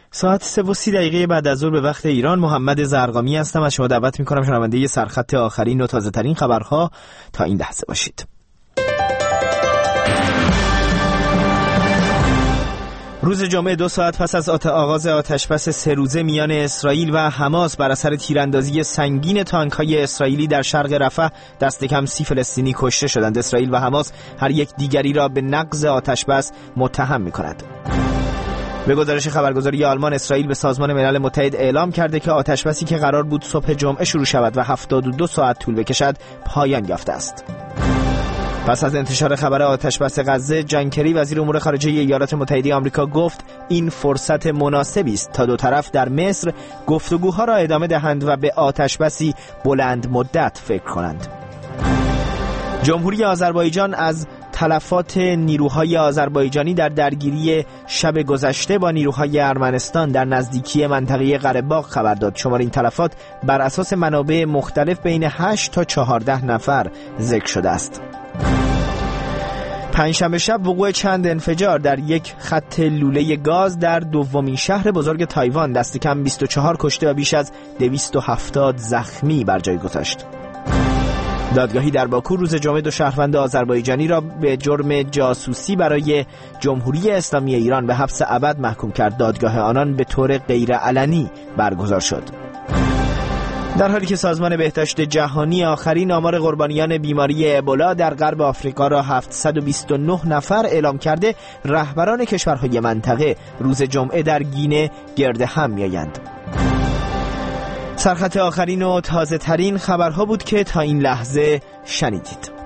ساعت 3:30 بعد از ظهر به وقت ایران. محمد زرقامی هستم. از شما دعوت می‌کنم شنونده سرخط آخرین و تازه‌ترین خبرها تا این لحظه باشید. روز جمعه 2 ساعت پس از آغاز آتشبس 3 روزه میان اسرائیل و حماس بر اثر تیراندازی سنگین تانک‌های اسرائیلی در شرق رفح دست کم 30 فلسطینی کشته شدند. اسرائیل و حماس هر یک دیگری را به نقض آتشبس متهم می‌کنند. به گزارش خبرگزاری آلمان، اسرائیل به سازمان ملل متحد اعلام کرده که آتشبسی که قرار بود صبح جمعه شروع شود و 72 ساعت طول بکشد پایان یافته است. پس از انتشار خبر آتشبس غزه، جان کری وزیر امور خارجه ایالات متحده آمریکا گفت این فرصت مناسبی است تا دو طرف در مصر گفتگوها را ادامه دهند و به آتشبسی بلند مدت فکر کنند. جمهوری آذربایجان از تلفات نیروهای آذربایجانی در درگیری شب گذشته با نیروهای ارمنستان در نزدیکی منطقه قره باغ خبر داد. شمار این تلفات بر اساس منابع مختلف بین 8 تا 14 نفر ذکر شده است. پنجشنبه شب وقوع چند انفجار در یک خط لوله گاز در دومین شهر بزرگ تایوان دست کم 24 کشته و بیش از 270 زخمی بر جای گذاشت. دادگاهی در باکو روز جمعه 2 شهروند آذربایجانی را به جرم جاسوسی برای جمهوری اسلامی ایران به حبس ابد محکوم کرد. دادگاه آنان به طور غیر علنی برگزار شد. در حالی که سازمان بهداشت جهانی آخرین آمار قربانیان بیماری ابولا در غرب آفریقا را 729 نفر اعلام کرده، رهبران کشورهای منطقه روز جمعه در گینه گرد هم می‌آیند. سرخط آخرین و تازه ترین خبرها بود که تا این لحظه شنیدید.